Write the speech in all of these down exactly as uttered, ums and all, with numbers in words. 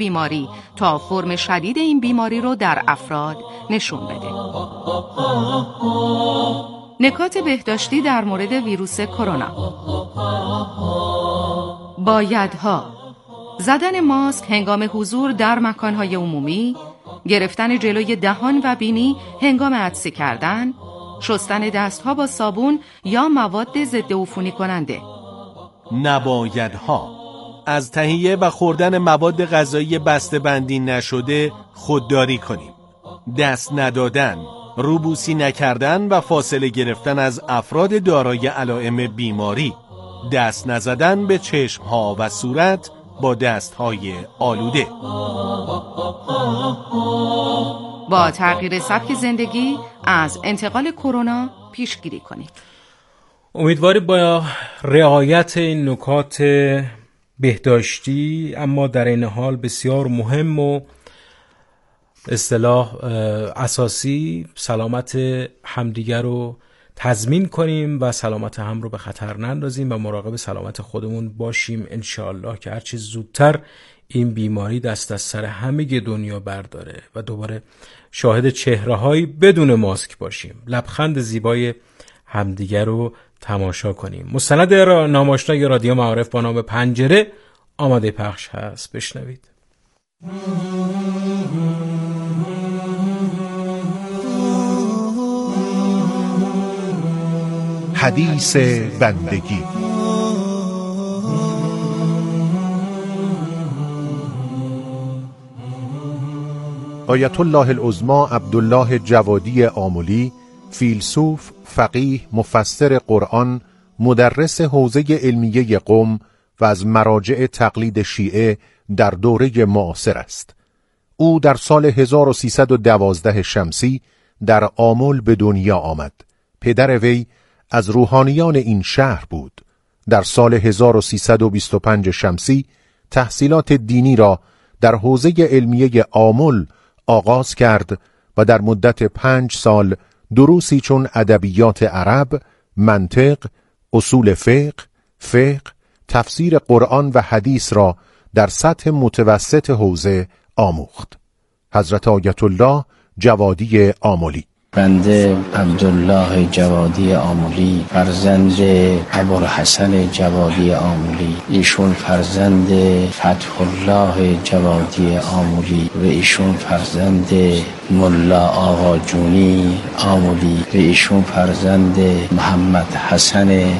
بیماری تا فرم شدید این بیماری رو در افراد نشون بده. نکات بهداشتی در مورد ویروس کرونا. بایدها: زدن ماسک هنگام حضور در مکانهای عمومی، گرفتن جلوی دهان و بینی هنگام عطسه کردن، شستن دستها با صابون یا مواد ضد عفونی کننده. نبایدها: از تهیه و خوردن مواد غذایی بسته‌بندی نشده خودداری کنیم. دست ندادن، روبوسی نکردن و فاصله گرفتن از افراد دارای علائم بیماری، دست نزدن به چشمها و صورت با دستهای آلوده. با تغییر سبک زندگی از انتقال کرونا پیشگیری کنید. امیدواریم با رعایت این نکات بهداشتی اما در این حال بسیار مهم و اصطلاح اساسی سلامت همدیگر رو تضمین کنیم و سلامت هم رو به خطر نندازیم و مراقب سلامت خودمون باشیم انشاءالله که هرچی زودتر این بیماری دست از سر همه دنیا برداره و دوباره شاهد چهره‌هایی بدون ماسک باشیم، لبخند زیبای همدیگر رو تماشا کنیم. مستند را ناماشنای رادیو معارف با نام پنجره آماده پخش هست، بشنوید. حدیث بندگی. آیت الله العظمی عبدالله جوادی آملی، فیلسوف، فقیه، مفسر قرآن، مدرس حوزه علمیه قم و از مراجع تقلید شیعه در دوره معاصر است. او در سال هزار و سیصد و دوازده شمسی در آمل به دنیا آمد. پدر وی از روحانیان این شهر بود. در سال هزار و سیصد و بیست و پنج شمسی تحصیلات دینی را در حوزه علمیه آمل آغاز کرد و در مدت پنج سال دروسی چون ادبیات عرب، منطق، اصول فقه، فقه، تفسیر قرآن و حدیث را در سطح متوسط حوزه آموخت. حضرت آیت الله جوادی آملی. بنده عبدالله جوادی آملی، فرزند ابوالحسن جوادی آملی، ایشون فرزند فتح الله جوادی آملی و ایشون فرزند ملا آقا جونی آملی و ایشون فرزند محمد حسن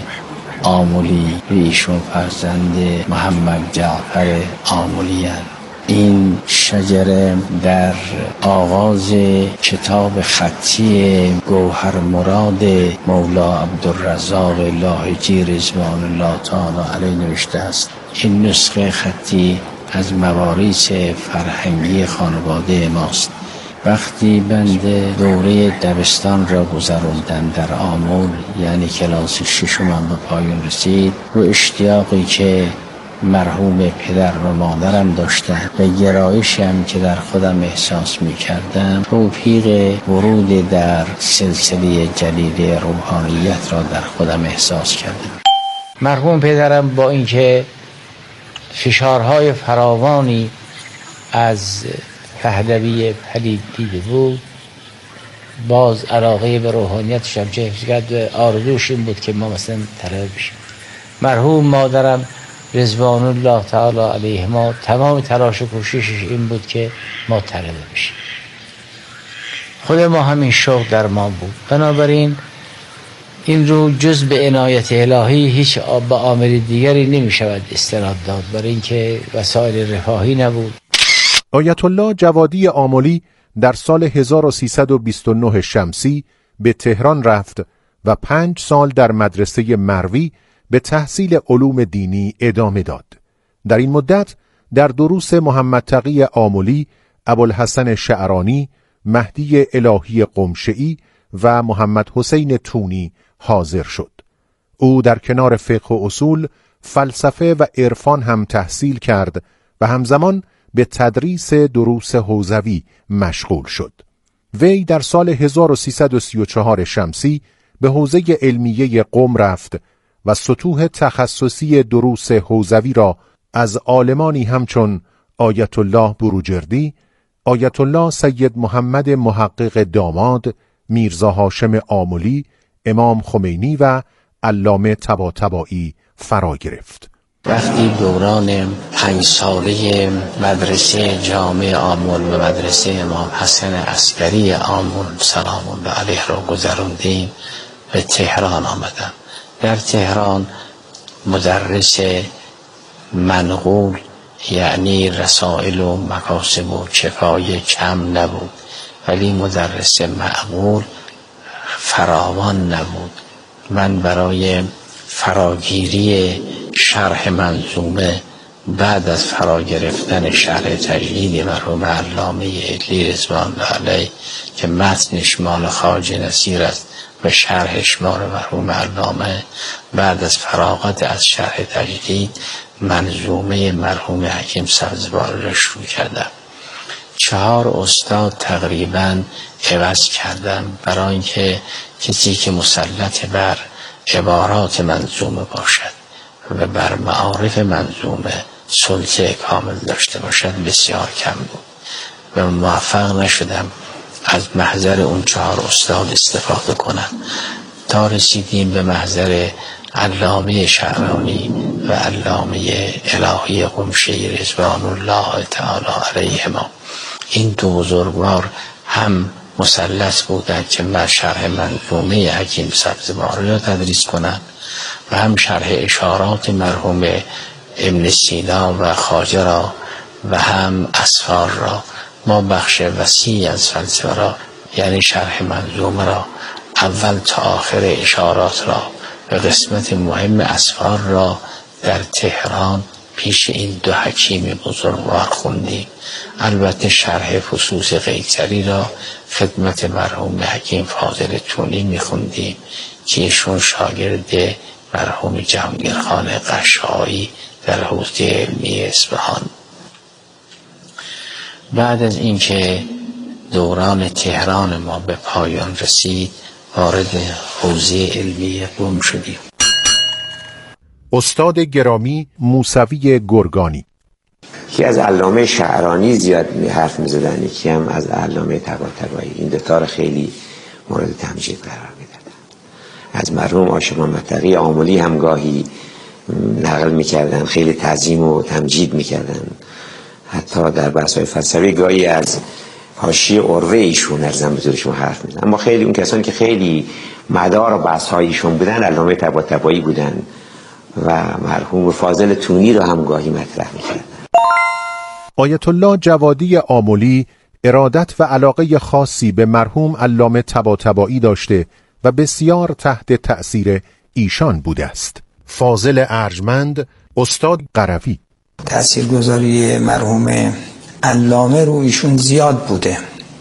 آملی و ایشون فرزند محمد جعفر آملی هستند. این شجره در آغاز کتاب خطی گوهر مراد مولا عبدالرزاق لاهجی رضوان الله تعالی علیه نوشته است. این نسخه خطی از مواریث فرهنگی خانواده ماست. وقتی بنده دوره دبستان را گذراندم در آمل، یعنی کلاس ششم به پایان رسید، و اشتیاقی که مرحوم پدر و مادرم داشتن و گرایشی هم که در خودم احساس می کردم، توفیق ورود در سلسله جدید روحانیت را در خودم احساس کردم. مرحوم پدرم با اینکه فشارهای فراوانی از پهلوی پلید دیده بود، باز علاقه به روحانیتش هم حفظ کرد و آرزوش این بود که ما مثلا طلبه بشیم. مرحوم مادرم رضوان الله تعالی علیهما تمام تلاش و کوششش این بود که ما طلبه بشیم. خود ما همین شوق در ما بود. بنابراین این رو جز به عنایت الهی هیچ به عامل دیگری نمی شود استناد داد، برای اینکه وسایل رفاهی نبود. آیت الله جوادی آملی در سال هزار و سیصد و بیست و نه شمسی به تهران رفت و پنج سال در مدرسه مروی به تحصیل علوم دینی ادامه داد. در این مدت در دروس محمد تقی آملی، ابوالحسن شعرانی، مهدی الهی قمشئی و محمد حسین تونی حاضر شد. او در کنار فقه و اصول، فلسفه و عرفان هم تحصیل کرد و همزمان به تدریس دروس حوزوی مشغول شد. وی در سال هزار و سیصد و سی و چهار شمسی به حوزه علمیه قم رفت و سطوح تخصصی دروس حوزوی را از عالمانی همچون آیت الله بروجردی، آیت الله سید محمد محقق داماد، میرزا هاشم آملی، امام خمینی و علامه طباطبایی فرا گرفت. وقتی دوران پنج ساله مدرسه جامع آمل و مدرسه امام حسن عسکری آمل سلام الله علیه را گذراندیم به تهران آمدم. در تهران مدرس منقول یعنی رسائل و مکاسب و کفایه کم نبود، ولی مدرس معقول فراوان نبود. من برای فراگیری شرح منظومه بعد از فرا گرفتن شرح تجدید مرحوم علامه ادلی رضوان الله علیه که متنش مال خواجه نصیر است و شرحش مال مرحوم علامه، بعد از فراغت از شرح تجدید منظومه مرحوم حکیم سبزواری را شروع کردم. چهار استاد تقریبا عوض کردم برای اینکه کسی که مسلط بر عبارات منظومه باشد و بر معارف منظومه سلطه کامل داشته باشد بسیار کم بود و موفق نشدم از محضر اون چهار استاد استفاده کنم تا رسیدیم به محضر علامه شعرانی و علامه الهی قمشه‌ای رضوان الله تعالی علیهما. این دو بزرگوار هم مسلط بودند که من شرح منظومه حکیم سبزواری را تدریس کنند و هم شرح اشارات مرحوم ابن سینا و خواجه را و هم اسفار را. ما بخش وسیعی از فلسفه را یعنی شرح منظومه را اول تا آخر اشارات را و قسمت مهم اسفار را در تهران پیش این دو حکیم بزرگوار خوندیم. البته شرح فصوص قیصری را خدمت مرحوم حکیم فاضل تونی میخوندیم که ایشون شاگرد مرحوم جهانگیرخان قشایی در حوزه علمی اصفهان. بعد از اینکه دوران تهران ما به پایان رسید وارد حوزه علمی قم شدیم. استاد گرامی موسوی گرگانی یکی از علامه شعرانی زیاد حرف می‌زدن، یکی هم از علامه طباطبایی. این دوتا رو خیلی مورد تمجید قرار میدادن. از مرحوم هاشم محمد تقی آملی هم گاهی نقل میکردن، خیلی تعظیم و تمجید میکردن. حتی در بحث‌های فلسفی گاهی از حاشیه عروه ایشون ارزم به شما حرف میزنن. اما خیلی اون کسانی که خیلی مدار بحث‌های ایشون بودن علامه طباطبایی بودن و مرحوم فاضل تونی رو هم گاهی مطرح میکردن. آیت الله جوادی آملی ارادت و علاقه خاصی به مرحوم علامه طباطبایی داشته و بسیار تحت تأثیر ایشان بوده است. فاضل ارجمند استاد قروی تأثیرگذاری مرحوم علامه رو ایشون زیاد بوده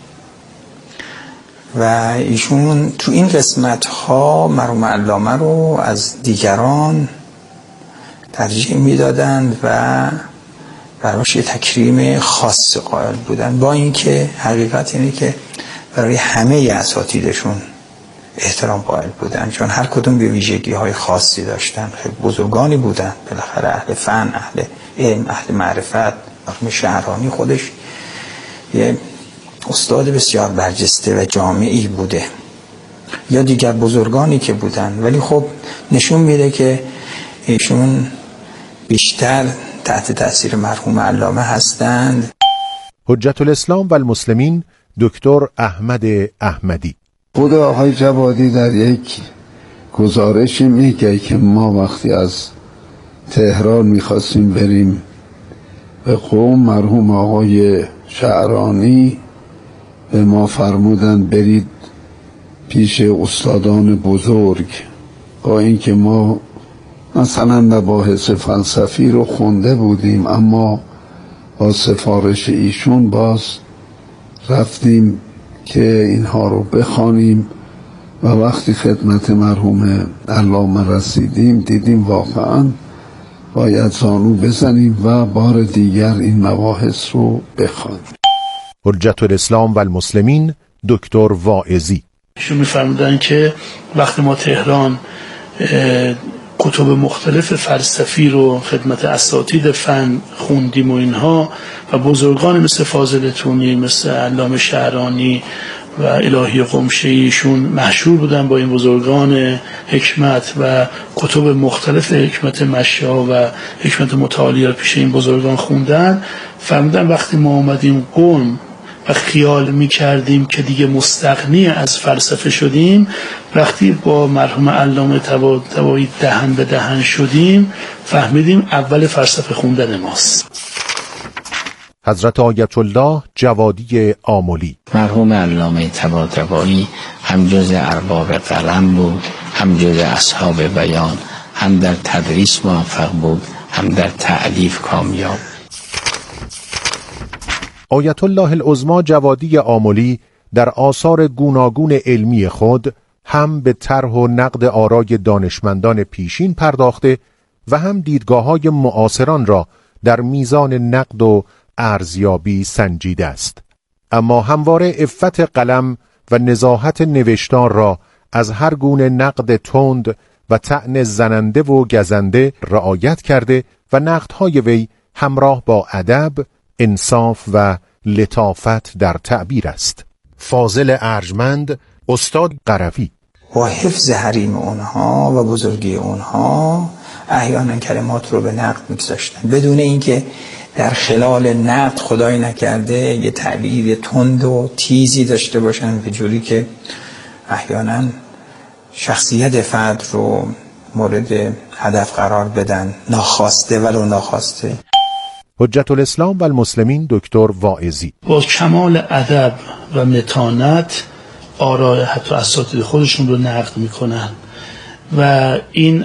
و ایشون تو این قسمت ها مرحوم علامه رو از دیگران ترجیح میدادند و براش یه تکریم خاص قائل بودن، با اینکه حقیقت اینه که برای همه اساتیدشون احترام قائل بودن، چون هر کدوم به ویژگی های خاصی داشتن. خیلی بزرگانی بودن، بالاخره اهل فن، اهل علم، اهل معرفت. مرحوم شعرانی خودش یه استاد بسیار برجسته و جامعی بوده، یا دیگر بزرگانی که بودن، ولی خب نشون میده که ایشون بیشتر تحت تأثیر مرحوم علامه هستند. حجت الاسلام و المسلمین دکتر احمد احمدی خود آقای جوادی در یک گزارشی میگه که ما وقتی از تهران میخواستیم بریم به قم، مرحوم آقای شعرانی به ما فرمودن برید پیش استادان بزرگ، با اینکه ما مثلا مباحث فلسفی رو خونده بودیم اما با سفارش ایشون باز رفتیم که اینها رو بخوانیم و وقتی خدمت مرحوم علامه رسیدیم دیدیم واقعا باید زانو بزنیم و بار دیگر این مباحث رو بخوانیم. حجت الاسلام و المسلمین دکتر واعظی ایشون می‌فرمودن که وقتی ما تهران کتب مختلف فلسفی رو خدمت اساتید فن خوندیم و اینها و بزرگان مثل فاضل تونی، مثل علامه شعرانی و الهی قمشه‌ای ایشون مشهور بودن با این بزرگان حکمت و کتب مختلف حکمت مشیا و حکمت متعالی رو پیش این بزرگان خوندن. فهمیدن وقتی ما اومدیم قم و خیال می کردیم که دیگه مستغنی از فلسفه شدیم، وقتی با مرحوم علامه طباطبایی دهن به دهن شدیم فهمیدیم اول فلسفه خوندن ماست. حضرت آیت الله جوادی آملی. مرحوم علامه طباطبایی هم جز ارباب قلم بود، هم جز اصحاب بیان، هم در تدریس موفق بود، هم در تألیف کامیاب. آیت الله العظمی جوادی آملی در آثار گوناگون علمی خود هم به طرح و نقد آرای دانشمندان پیشین پرداخته و هم دیدگاه‌های معاصران را در میزان نقد و ارزیابی سنجیده است. اما همواره عفت قلم و نزاهت نوشتار را از هر گونه نقد تند و طعن زننده و گزنده رعایت کرده و نقدهای وی همراه با ادب، انصاف و لطافت در تعبیر است. فاضل ارجمند، استاد قروی. با حفظ حریم اونها و بزرگی اونها احیانا کلمات رو به نقد میگذاشتن بدون اینکه در خلال نقد خدای نکرده یه تعبیر تند و تیزی داشته باشن، به جوری که احیانا شخصیت فرد رو مورد هدف قرار بدن، ناخواسته ولو ناخواسته. حجت الاسلام و المسلمین دکتر واعظی. با کمال ادب و متانت آراء حتی اساتید خودشون رو نقد میکنن و این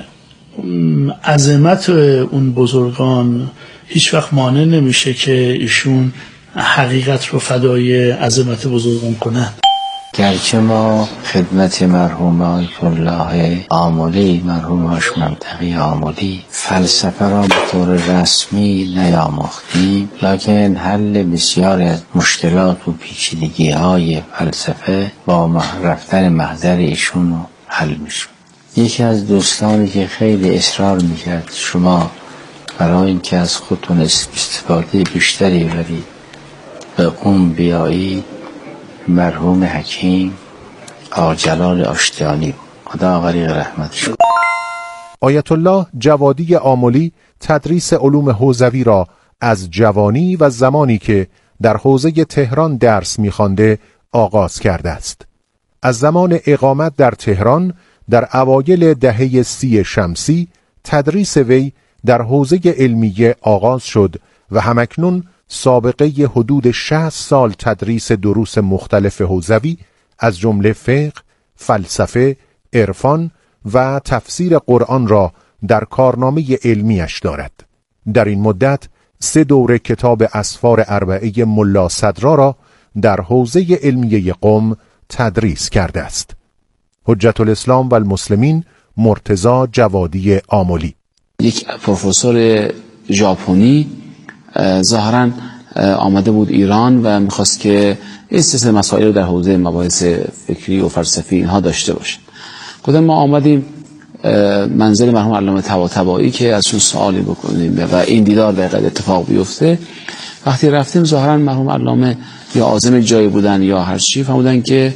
عظمت اون بزرگان هیچ وقت مانع نمیشه که ایشون حقیقت رو فدای عظمت بزرگان کنن. گرچه ما خدمت مرحوم آیت الله آملی، مرحوم هاشم تقی آملی، فلسفه را به طور رسمی نیاموختیم، لکن حل بسیاری از مشکلات و پیچیدگی های فلسفه با رفتن محضر ایشون حل میشه. یکی از دوستانی که خیلی اصرار میکرد شما برای اینکه از خودتون استفاده بیشتری برید به قم بیایید، مرحوم حکیم آقا جلال آشتیانی بود. خدا غریق رحمتش. آیت الله جوادی آملی تدریس علوم حوزوی را از جوانی و زمانی که در حوزه تهران درس می‌خوانده آغاز کرده است. از زمان اقامت در تهران در اوایل دهه سی شمسی تدریس وی در حوزه علمیه آغاز شد و همکنون سابقه حدود شصت سال تدریس دروس مختلف حوزوی از جمله فقه، فلسفه، عرفان و تفسیر قرآن را در کارنامه علمیش دارد. در این مدت سه دوره کتاب اسفار اربعه ملا صدرا را در حوزه علمیه قم تدریس کرده است. حجت الاسلام و المسلمین مرتضی جوادی آملی. یک پروفسور ژاپنی ظاهراً آمده بود ایران و میخواست که این سلسله مسائل رو در حوزه مباحث فکری و فلسفی اینها داشته باشه. گفتم ما آمدیم منزل مرحوم علامه طباطبایی که ازشون سوالی بکنیم و این دیدار دقیقاً اتفاق بیفته. وقتی رفتیم ظاهراً مرحوم علامه یا عازم جایی بودن یا هر چی، فرمودن که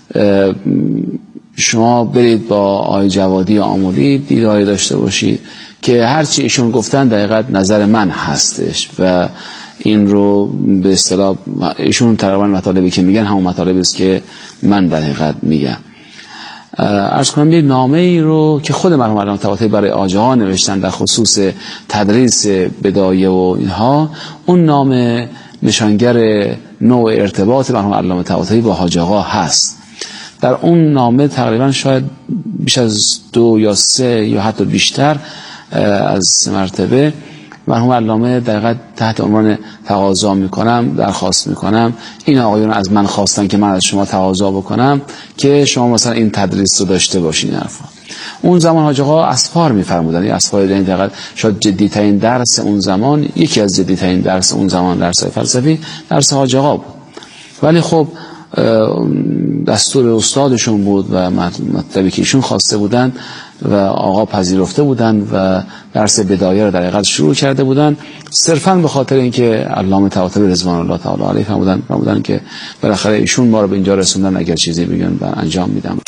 شما برید با آقای جوادی آملی دیداری داشته باشید که هرچی ایشون گفتن دقیقاً نظر من هستش و این رو به اصطلاح ایشون تقریبا مطالبی که میگن همون مطالبی است که من در حقیقت میگم. عرض کنم یک نامه ای رو که خود مرحوم علامه طباطبایی برای آجاها نوشتن در خصوص تدریس بدایه و اینها، اون نامه نشانگر نوع ارتباط مرحوم علامه طباطبایی با حاج آقا هست. در اون نامه تقریبا شاید بیش از دو یا سه یا حتی بیشتر از مرتبه مرحوم علامه دقیقاً تحت عنوان تقاضا میکنم، درخواست میکنم، این آقایون از من خواستن که من از شما تقاضا بکنم که شما مثلا این تدریس رو داشته باشین. حرفا اون زمان حاج آقا اسفار میفرمودن، این اسفار این دقیقاً شاید جدی ترین درس اون زمان، یکی از جدی ترین درس اون زمان درس فلسفی درس حاج آقا بود. ولی خب دستور استادشون بود و مطلبی که ایشون خواسته بودن و آقا پذیرفته بودند و درس بدایه رو در حقیقت شروع کرده بودند، صرفاً به خاطر اینکه علامه طباطبایی رضوان الله تعالی علیه فرمودن فرمودن که بالاخره ایشون ما رو به اینجا رسوندن، اگر چیزی بگن و انجام میدم.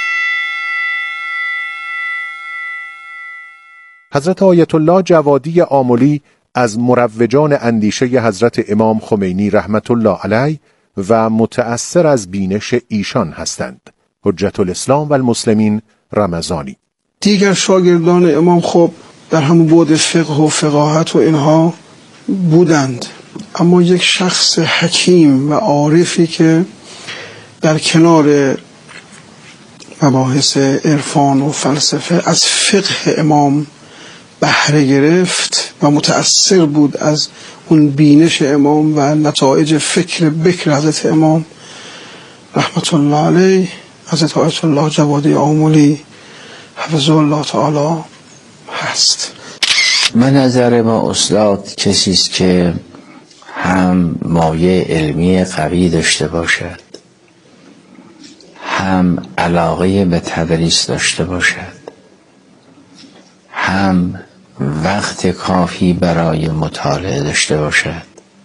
حضرت آیت الله جوادی آملی از مروجان اندیشه حضرت امام خمینی رحمت الله علیه و متأثر از بینش ایشان هستند. حجت الاسلام و المسلمین رمضانی. دیگر شاگردان امام خب در همون بعد فقه و فقاهت و اینها بودند، اما یک شخص حکیم و عارفی که در کنار مباحث عرفان و فلسفه از فقه امام بهره گرفت و متأثر بود از اون بینش امام و نتایج فکر بکر حضرت امام رحمت الله علیه، حضرت آیت الله جوادی آملی حفظه الله تعالی هست. من نظر ما استاد کسی است که هم مایه علمی قوی داشته باشد، هم علاقه به تدریس داشته باشد، هم وقت کافی برای مطالعه داشته باشد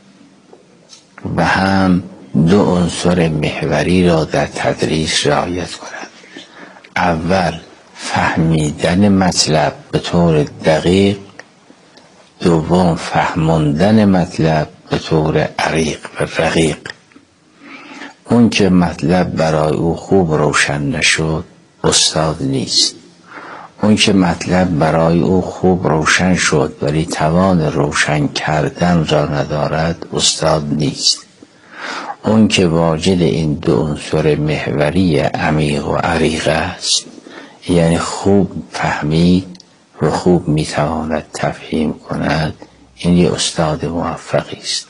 و هم دو عنصر محوری را در تدریس رعایت کند. اول فهمیدن مطلب به طور دقیق، دوم فهموندن مطلب به طور عریق و رقیق. اون که مطلب برای او خوب روشن نشد استاد نیست، اون که مطلب برای او خوب روشن شد ولی توان روشن کردن را ندارد استاد نیست. اون که واجد این دو عنصر محوری عمیق و عریق است، یعنی خوب فهمید و خوب میتواند تفهیم کند، این یه استاد موفقی است.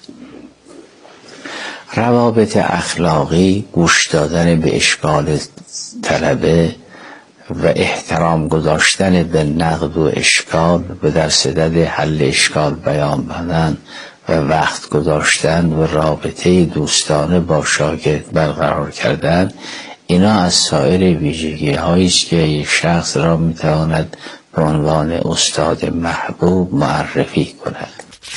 روابط اخلاقی، گوش دادن به اشکال طلبه و احترام گذاشتن به نقد و اشکال و در صدد حل اشکال بیان بدن و وقت گذاشتن و رابطه دوستانه با شاگرد برقرار کردن، اینا از سایر ویژگی هایی است که یک شخص را میتواند به عنوان استاد محبوب معرفی کند.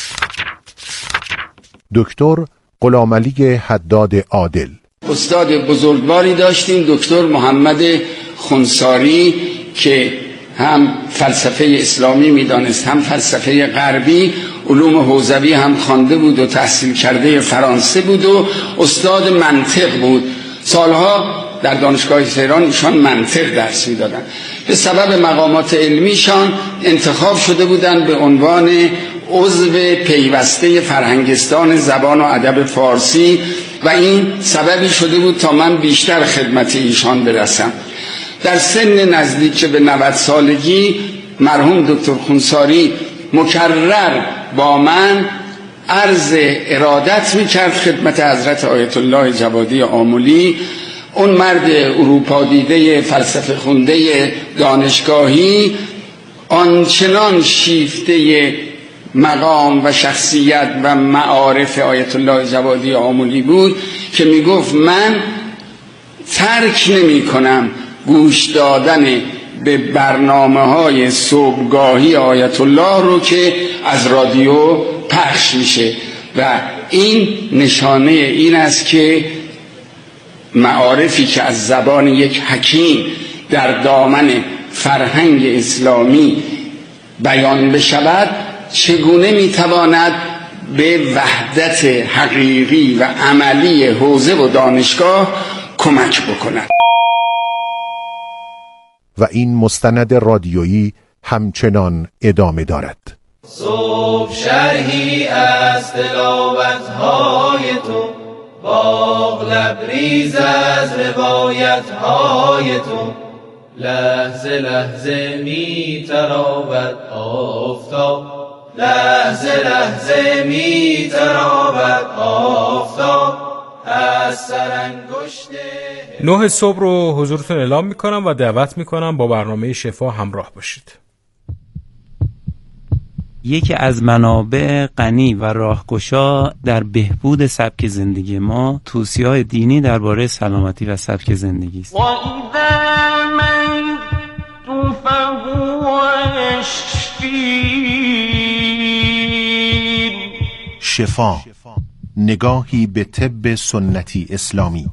دکتر غلامعلی حداد عادل. استاد بزرگواری داشتیم، دکتر محمد خنثاری، که هم فلسفه اسلامی میدانست هم فلسفه غربی، علوم حوزوی هم خوانده بود و تحصیل کرده فرانسه بود و استاد منطق بود. سالها در دانشگاه تهران ایشان منطق درس میدادند. به سبب مقامات علمیشان انتخاب شده بودند به عنوان عضو پیوسته فرهنگستان زبان و ادب فارسی و این سببی شده بود تا من بیشتر خدمت ایشان برسم. در سن نزدیک به نود سالگی مرحوم دکتر خنثاری مکرر با من عرض ارادت میکرد خدمت حضرت آیت الله جوادی آملی، اون مرد اروپا دیده فلسفه خونده دانشگاهی، آنچنان شیفته مقام و شخصیت و معارف آیت الله جوادی آملی بود که میگفت من ترک نمی کنم گوش دادن به برنامه های صبحگاهی آیت الله رو که از رادیو پخش میشه و این نشانه این است که معارفی که از زبان یک حکیم در دامن فرهنگ اسلامی بیان بشود چگونه میتواند به وحدت حقیقی و عملی حوزه و دانشگاه کمک بکند. و این مستند رادیویی همچنان ادامه دارد. صبح شرحی از تلاوت‌های تو، باغ لبریز از روایت‌های تو، لحظه لحظه می تراود آفتاب، لحظه لحظه می تراود آفتاب از سرانگشت. نه صبح رو حضورتون اعلام میکنم و دعوت میکنم با برنامه شفا همراه باشید. یکی از منابع غنی و راهگشا در بهبود سبک زندگی ما توصیه‌های دینی درباره سلامتی و سبک زندگی است. يشفين. شفا، نگاهی به طب سنتی اسلامی.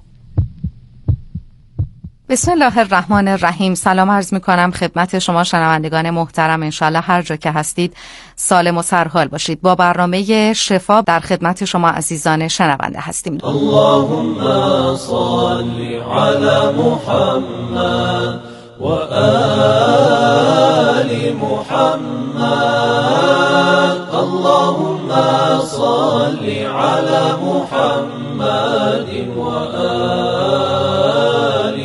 بسم الله الرحمن الرحیم. سلام عرض می کنم خدمت شما شنوندگان محترم. انشالله هر جا که هستید سالم و سرحال باشید. با برنامه شفا در خدمت شما عزیزان شنونده هستیم. اللهم صل علی محمد و آل محمد. اللهم صل علی محمد و آل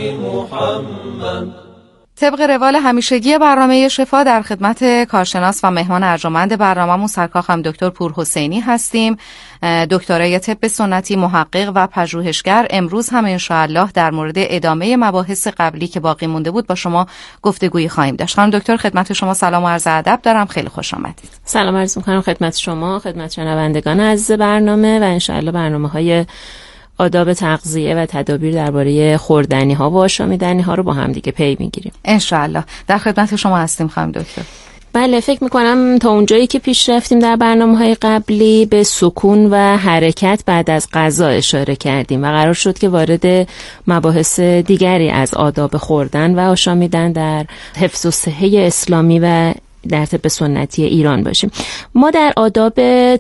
محمد. طبق روال همیشگی برنامه شفا در خدمت کارشناس و مهمان ارجمند برنامه‌مون سرکار خانم دکتر پورحسینی هستیم، دکترای طب سنتی، محقق و پژوهشگر. امروز هم انشاءالله در مورد ادامه مباحث قبلی که باقی مونده بود با شما گفتگویی خواهیم داشت. خانم دکتر خدمت شما سلام و عرض ادب دارم، خیلی خوش آمدید. سلام عرض می‌کنم خدمت شما، خدمت شنوندگان عزیز برنامه و انشاءالله برنامه‌های آداب تغذیه و تدابیر درباره خوردنی ها و آشامیدنی ها رو با هم دیگه پی میگیریم انشاءالله. در خدمت شما هستیم خانم دکتر. بله، فکر میکنم تا اونجایی که پیش رفتیم در برنامه‌های قبلی به سکون و حرکت بعد از غذا اشاره کردیم و قرار شد که وارد مباحث دیگری از آداب خوردن و آشامیدن در حفظ الصحه اسلامی و در طب سنتی ایران باشیم. ما در آداب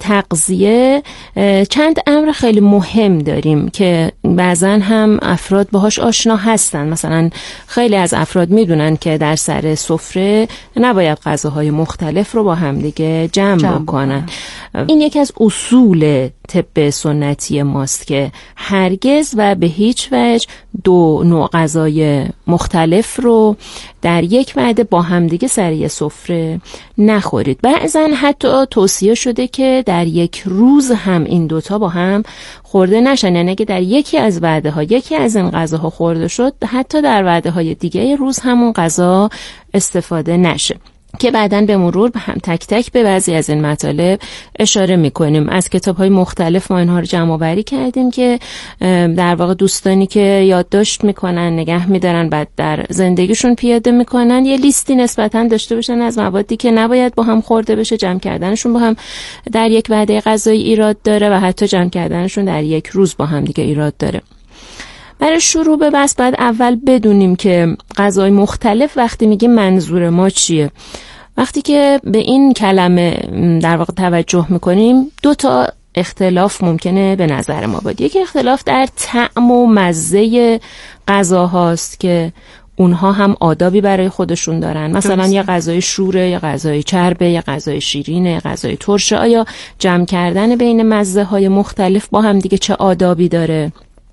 تغذیه چند امر خیلی مهم داریم که بعضا هم افراد باهاش آشنا هستن. مثلا خیلی از افراد میدونن که در سر سفره نباید غذاهای مختلف رو با هم دیگه جمع, جمع بکنن. این یکی از اصول طب سنتی ماست که هرگز و به هیچ وجه دو نوع غذای مختلف رو در یک وعده با همدیگه سر یه سفره نخورید. بعضا حتی توصیه شده که در یک روز هم این دوتا با هم خورده نشن، یعنی اگه در یکی از وعده ها یکی از این غذاها خورده شد حتی در وعده های دیگه روز همون غذا استفاده نشه، که بعداً به مرور هم تک تک به بعضی از این مطالب اشاره میکنیم. از کتاب‌های مختلف ما اینها رو جمع آوری کردیم که در واقع دوستانی که یادداشت میکنن، نگه میدارن، بعد در زندگیشون پیاده میکنن، یه لیستی نسبتاً داشته باشن از موادی که نباید با هم خورده بشه. جمع کردنشون با هم در یک وعده غذایی ایراد داره و حتی جمع کردنشون در یک روز با هم دیگه ایراد داره. برای شروع به بحث باید اول بدونیم که غذای مختلف وقتی میگیم منظور ما چیه. وقتی که به این کلمه در واقع توجه میکنیم دو تا اختلاف ممکنه به نظر ما باید. یک اختلاف در طعم و مزه غذاهاست که اونها هم آدابی برای خودشون دارن. مثلا یه غذای شوره، یه غذای چربه، یه غذای شیرینه، یه غذای ترشه. آیا جمع کردن بین مزه های مختلف با هم دیگه چه آدابی داره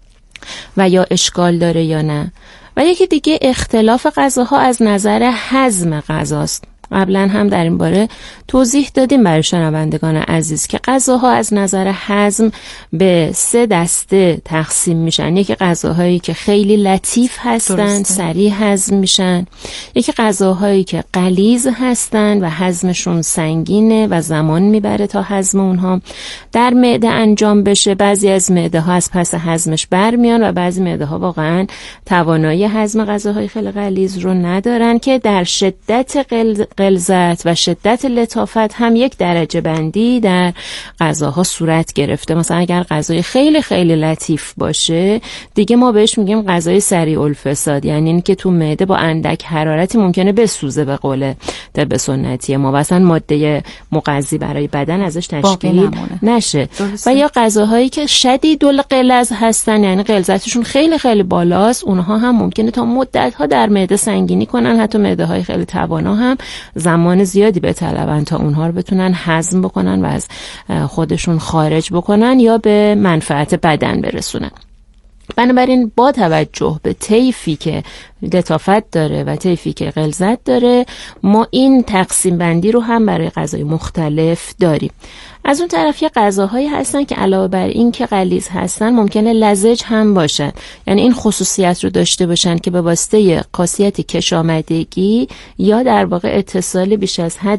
و یا اشکال داره یا نه؟ و یکی دیگه اختلاف غذاها از نظر هضم غذاست. قبلا هم در این باره توضیح دادیم برای شنوندگان عزیز که غذاها از نظر هضم به سه دسته تقسیم میشن. یکی غذاهایی که خیلی لطیف هستن، سریع هضم میشن. یکی غذاهایی که غلیظ هستن و هضمشون سنگینه و زمان میبره تا هضم اونها در معده انجام بشه. بعضی از معده ها از پس هضمش برمیان و بعضی معده ها واقعا توانایی هضم غذاهای خیلی غلیظ رو ندارن که در شدت غل... غلظت و شدت لطافت هم یک درجه بندی در غذاها صورت گرفته. مثلا اگر غذای خیلی خیلی لطیف باشه دیگه ما بهش میگیم غذای سریع الفساد، یعنی این که تو معده با اندک حرارتی ممکنه بسوزه به قول طب سنتی ما، مثلا ماده مغذی برای بدن ازش تشکیل نشه. و یا غذاهایی که شدید الغلظ هستن، یعنی غلظتشون خیلی خیلی بالاست، اونها هم ممکنه تا مدت‌ها در معده سنگینی کنن. حتی معده‌های خیلی توانا هم زمان زیادی بطلبن تا اونها رو بتونن هضم بکنن و از خودشون خارج بکنن یا به منفعت بدن برسونن. بنابراین با توجه به طیفی که لطافت داره و طیفی که غلظت داره ما این تقسیم بندی رو هم برای غذای مختلف داریم. از اون طرف یه غذاهایی هستن که علاوه بر این که غلیظ هستن ممکنه لزج هم باشن، یعنی این خصوصیت رو داشته باشن که به واسطه خاصیت کشامدگی یا در واقع اتصال بیش از حد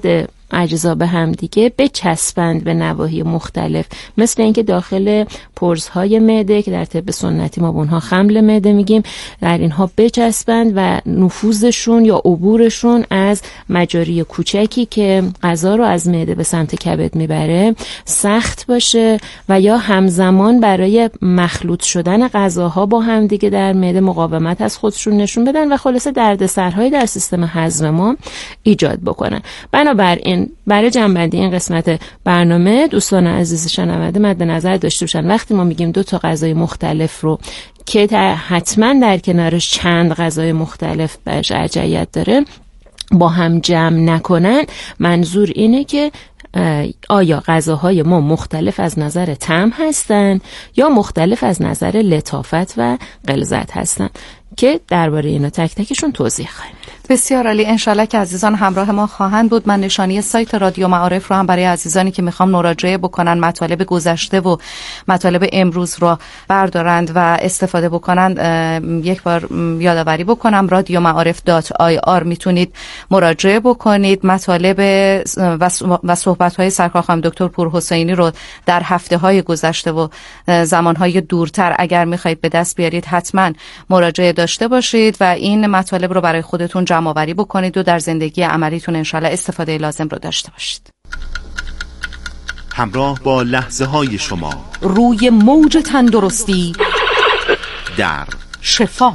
اجزا به هم دیگه بچسبند به نواحی مختلف، مثل اینکه داخل پرزهای معده که در طب سنتی ما به اونها خمل معده میگیم، در اینها بچسبند و نفوذشون یا عبورشون از مجاری کوچکی که غذا رو از معده به سمت کبد میبره سخت باشه و یا همزمان برای مخلوط شدن غذاها با هم دیگه در معده مقاومت از خودشون نشون بدن و خلاصه دردسرهایی در سیستم هضم ما ایجاد بکنن. بنابراین برای جنبندی این قسمت برنامه دوستان عزیز شنونده مد نظر داشته باشن وقتی ما میگیم دو تا غذای مختلف رو که حتما در کنارش چند غذای مختلف برش ارجحیت داره با هم جمع نکنن، منظور اینه که آیا غذاهای ما مختلف از نظر طعم هستن یا مختلف از نظر لطافت و غلظت هستن که درباره اینا تک تکشون توضیح خواهیم. بسیار عالی، انشالله که عزیزان همراه ما خواهند بود. من نشانی سایت رادیو معارف رو هم برای عزیزانی که میخوام مراجعه بکنن مطالب گذشته و مطالب امروز رو بردارند و استفاده بکنن یک بار یادآوری بکنم، رادیو معارف دات آی آر میتونید مراجعه بکنید. مطالب و صحبت‌های سرکار خانم دکتر پورحسینی رو در هفته‌های گذشته و زمان‌های دورتر اگر میخواید به دست بیارید حتما مراجعه داشته باشید و این مطالب رو برای خودتون جمع آوری بکنید و در زندگی عملیتون انشالله استفاده لازم رو داشته باشید. همراه با لحظه های شما روی موج تندرستی در شفا.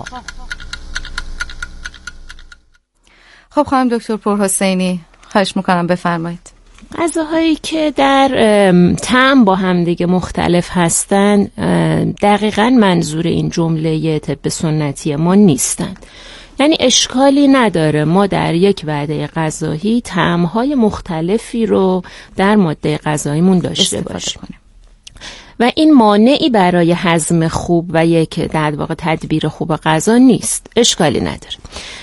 خب خانم دکتر پورحسینی خواهش میکنم بفرمایید. غذاهایی که در طعم با هم دیگه مختلف هستن دقیقاً منظور این جمله طب سنتی ما نیستند. یعنی اشکالی نداره ما در یک وعده غذایی طعم‌های مختلفی رو در ماده غذاییمون داشته باشیم و این مانعی برای هضم خوب و یک در واقع تدبیر خوب غذا نیست، اشکالی نداره.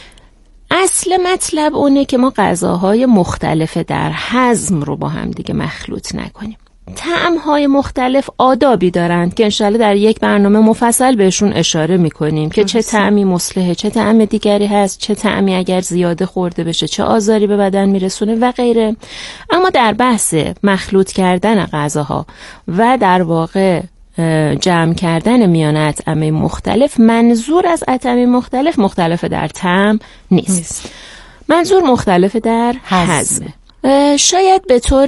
اصل مطلب اونه که ما غذاهای مختلف در هضم رو با هم دیگه مخلوط نکنیم. طعم‌های مختلف آدابی دارند که انشالله در یک برنامه مفصل بهشون اشاره میکنیم که چه طعمی مصلحه، چه طعم دیگری هست، چه طعمی اگر زیاده خورده بشه چه آزاری به بدن میرسونه و غیره. اما در بحث مخلوط کردن غذاها و در واقع جمع کردن میان اطعمه مختلف، منظور از اطعمه مختلف مختلف در طعم نیست, نیست. منظور مختلف در هضم. شاید به طور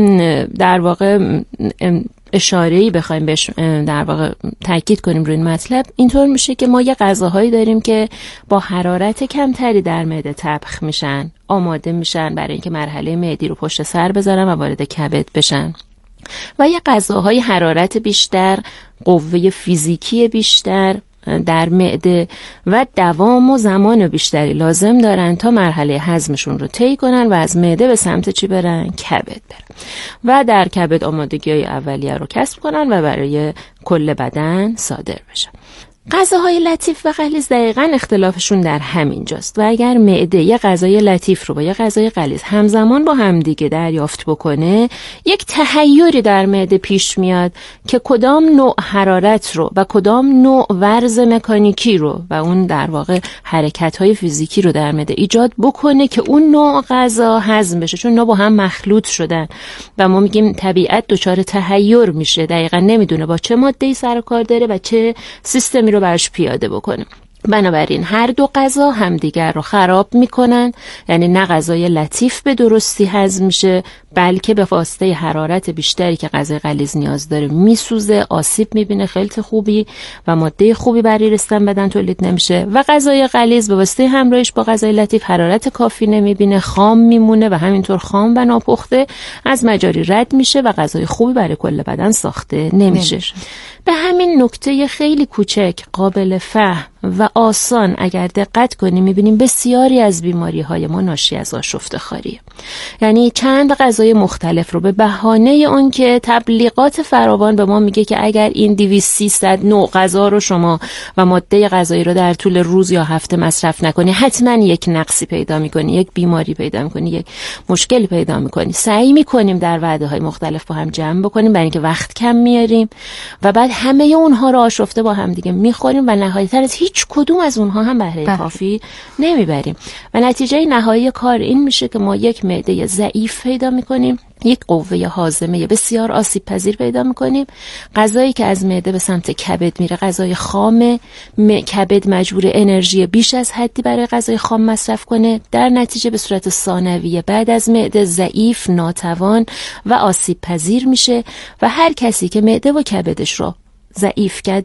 در واقع اشاره‌ای بخوایم بهش در واقع تاکید کنیم روی این مطلب، اینطور میشه که ما یه غذاهایی داریم که با حرارت کمتری در معده طبخ میشن، آماده میشن برای اینکه مرحله معدی رو پشت سر بذارن و وارد کبد بشن، و یه غذاهای حرارت بیشتر، قوه فیزیکی بیشتر در معده و دوام و زمان بیشتری لازم دارن تا مرحله هضمشون رو طی کنن و از معده به سمت چی برن؟ کبد برن و در کبد آمادگی‌های اولیه رو کسب کنن و برای کل بدن صادر بشن. غذاهای لطیف و غلیظ دقیقاً اختلافشون در همین جاست و اگر معده یه غذای لطیف رو با یه غذای غلیظ همزمان با همدیگه دریافت بکنه، یک تحیری در معده پیش میاد که کدام نوع حرارت رو و کدام نوع ورز مکانیکی رو و اون در واقع حرکت‌های فیزیکی رو در معده ایجاد بکنه که اون نوع غذا هضم بشه، چون اینا با هم مخلوط شدن و ما میگیم طبیعت دچار تحیر میشه، دقیقاً نمیدونه با چه ماده‌ای سر و کار داره و چه سیستمی رو برش پیاده بکنه. بنابراین هر دو غذا همدیگر رو خراب میکنن، یعنی نه غذای لطیف به درستی هضم میشه بلکه به واسطه حرارت بیشتری که غذای غلیظ نیاز داره میسوزه، آسیب میبینه، خلط خوبی و ماده خوبی برای رسیدن بدن تولید نمیشه، و غذای غلیظ به واسطه همراهیش با غذای لطیف حرارت کافی نمیبینه، خام میمونه و همینطور خام و ناپخته از مجاری رد میشه و غذای خوبی برای کل بدن ساخته نمیشه. نمیشه. به همین نکته خیلی کوچک قابل فهم و آسان اگر دقت کنیم میبینیم بسیاری از بیماری های ما ناشی از آشفته خاریه. یعنی چند غذا غذای مختلف رو به بهانه اون که تبلیغات فراوان به ما میگه که اگر این دویست سیصد نوع غذا رو شما و ماده غذایی رو در طول روز یا هفته مصرف نکنی حتما یک نقصی پیدا میکنی، یک بیماری پیدا میکنی، یک مشکلی پیدا میکنی. سعی میکنیم در وعده‌های مختلف با هم جمع بکنیم برای اینکه وقت کم میاریم و بعد همه اونها رو آشفته با هم دیگه میخوریم و نهایتاً از هیچ کدوم از اونها هم بهره کافی نمیبریم و نتیجه نهایی کار این میشه که ما یک معده ضعیف پیدا میکنیم، یک قوه هاضمه بسیار آسیب پذیر پیدا میکنیم. غذایی که از معده به سمت کبد میره غذای خامه، کبد مجبور انرژی بیش از حدی برای غذای خام مصرف کنه، در نتیجه به صورت ثانویه بعد از معده ضعیف، ناتوان و آسیب پذیر میشه و هر کسی که معده و کبدش رو ضعیف کرد